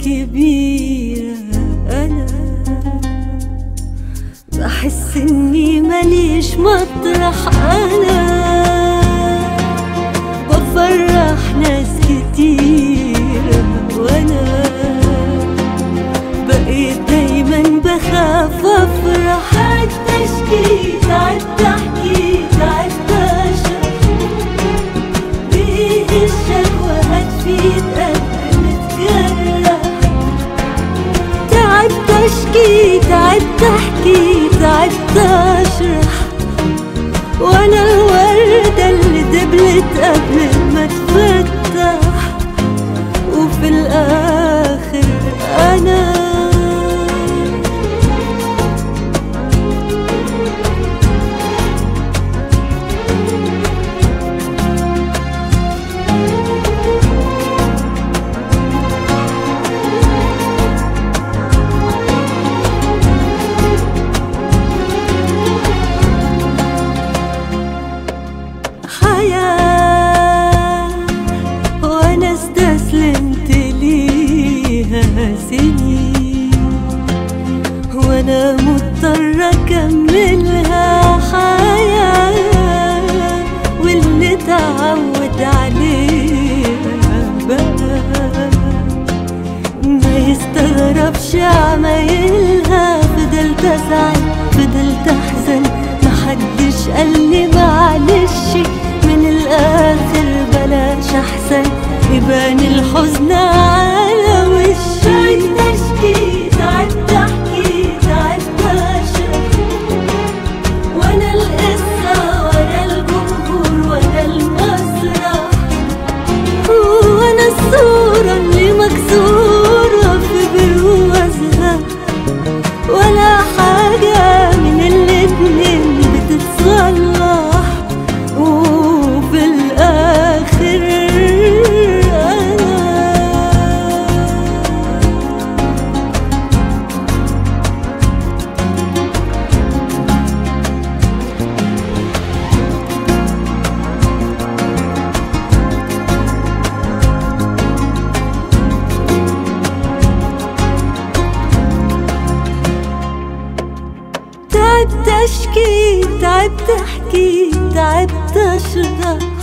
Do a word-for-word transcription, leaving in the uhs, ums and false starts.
كبيرة أنا بحس إني ماليش مطرح، أنا بفرح ناس كتيرة وأنا بقيت دايما بخاف أفرح. قعدت أشكي قعدت أحكي قعدت أشرح، بإيه الشكوى هتفيد قلبي متجرح. تعبت أشكي تعبت أحكي تعبت أشرح، وأنا الوردة اللي دبلت قبل ما تفتح، وفي الآخر أنا حياة وأنا استسلمت ليها سنين، وأنا مضطرة أكملها حياة، واللي تعود عليها بقى ما يستغربش عمايلها. فضلت أزعل فضلت أحزن، محدش قالي معلش، من الآخر بلاش أحسن يبان الحزن على وشي. تعبت أشكي تعبت أحكي تعبت أشرح، وأنا القصة وأنا الجمهور وأنا المسرح، وأنا الصورة اللي مكسورة في بروزها، ولا حاجة من الاتنين بتتصلح، وفي الآخر أنا تعبت أشكي تعبت أحكي تعبت أشرح،